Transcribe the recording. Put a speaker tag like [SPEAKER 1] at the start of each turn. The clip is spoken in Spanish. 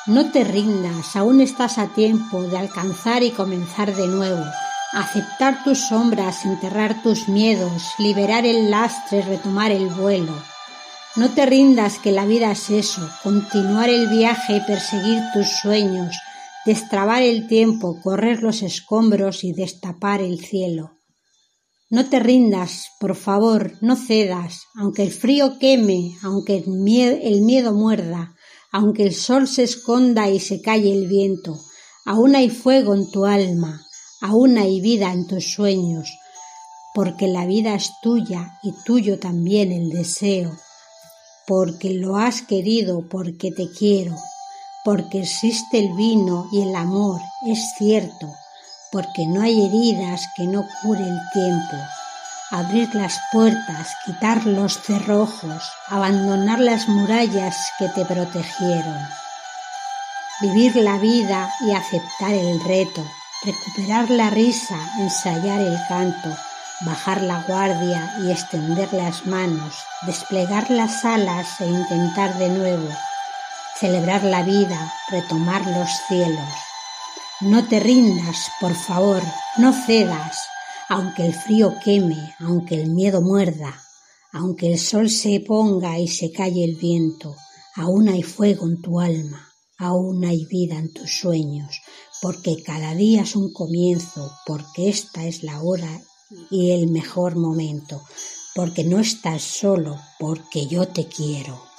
[SPEAKER 1] No te rindas, aún estás a tiempo de alcanzar y comenzar de nuevo. Aceptar tus sombras, enterrar tus miedos, liberar el lastre, retomar el vuelo. No te rindas, que la vida es eso, continuar el viaje, perseguir tus sueños, destrabar el tiempo, correr los escombros y destapar el cielo. No te rindas, por favor, no cedas, aunque el frío queme, aunque el miedo muerda, aunque el sol se esconda y se calle el viento. Aún hay fuego en tu alma, aún hay vida en tus sueños, porque la vida es tuya y tuyo también el deseo, porque lo has querido, porque te quiero, porque existe el vino y el amor, es cierto, porque no hay heridas que no cure el tiempo. Abrir las puertas, quitar los cerrojos, abandonar las murallas que te protegieron. Vivir la vida y aceptar el reto, recuperar la risa, ensayar el canto, bajar la guardia y extender las manos, desplegar las alas e intentar de nuevo, celebrar la vida, retomar los cielos. No te rindas, por favor, no cedas, aunque el frío queme, aunque el miedo muerda, aunque el sol se ponga y se calle el viento, aún hay fuego en tu alma, aún hay vida en tus sueños, porque cada día es un comienzo, porque esta es la hora y el mejor momento, porque no estás solo, porque yo te quiero.